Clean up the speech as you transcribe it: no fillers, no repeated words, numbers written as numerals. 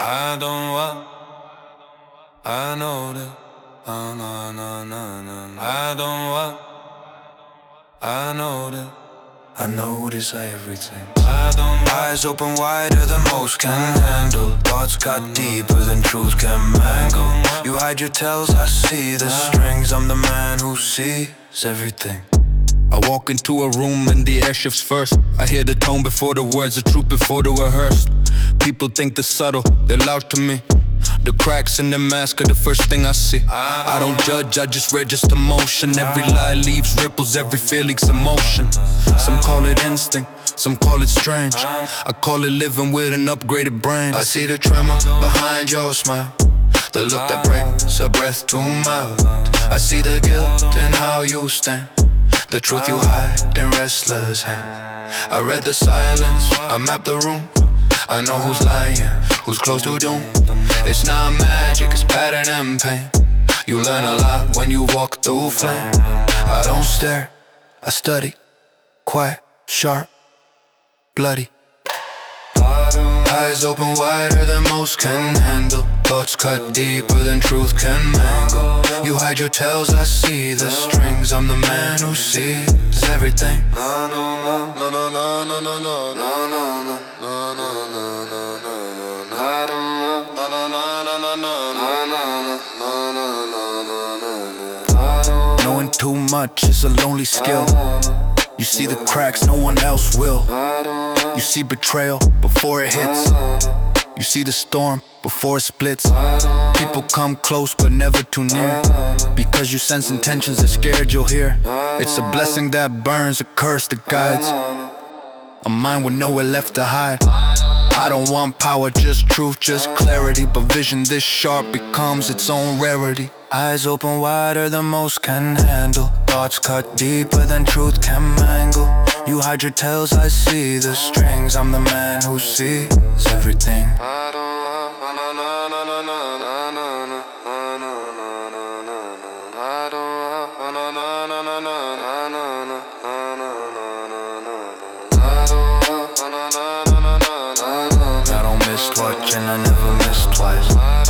I don't want, I know that. I don't want, I know that. I notice everything. I don't. Eyes open wider than most can handle. Thoughts cut deeper than truth can mangle. You hide your tells, I see the strings. I'm the man who sees everything. I walk into a room and the air shifts first. I hear the tone before the words, the truth before the rehearsed. People think they're subtle, they're loud to me. The cracks in the mask are the first thing I see. I don't judge, I just register motion. Every lie leaves ripples, every feeling's emotion. Some call it instinct, some call it strange. I call it living with an upgraded brain. I see the tremor behind your smile, the look that breaks a breath too mild. I see the guilt in how you stand, the truth you hide in restless hands. I read the silence, I mapped the room. I know who's lying, who's close to doom. It's not magic, it's pattern and pain. You learn a lot when you walk through flame. I don't stare, I study. Quiet, sharp, bloody. Eyes open wider than most can handle. Thoughts cut deeper than truth can mangle. You hide your tells, I see the strings. I'm the man who sees everything. Knowing too much is a lonely skill. You see the cracks, no one else will. You see betrayal before it hits. You see the storm before it splits. People come close but never too near, because you sense intentions they're scared you'll hear. It's a blessing that burns, a curse that guides, a mind with nowhere left to hide. I don't want power, just truth, just clarity. But vision this sharp becomes its own rarity. Eyes open wider than most can handle. Thoughts cut deeper than truth can mangle. You hide your tells, I see the strings. I'm the man who sees everything. I don't miss watching, I never miss twice.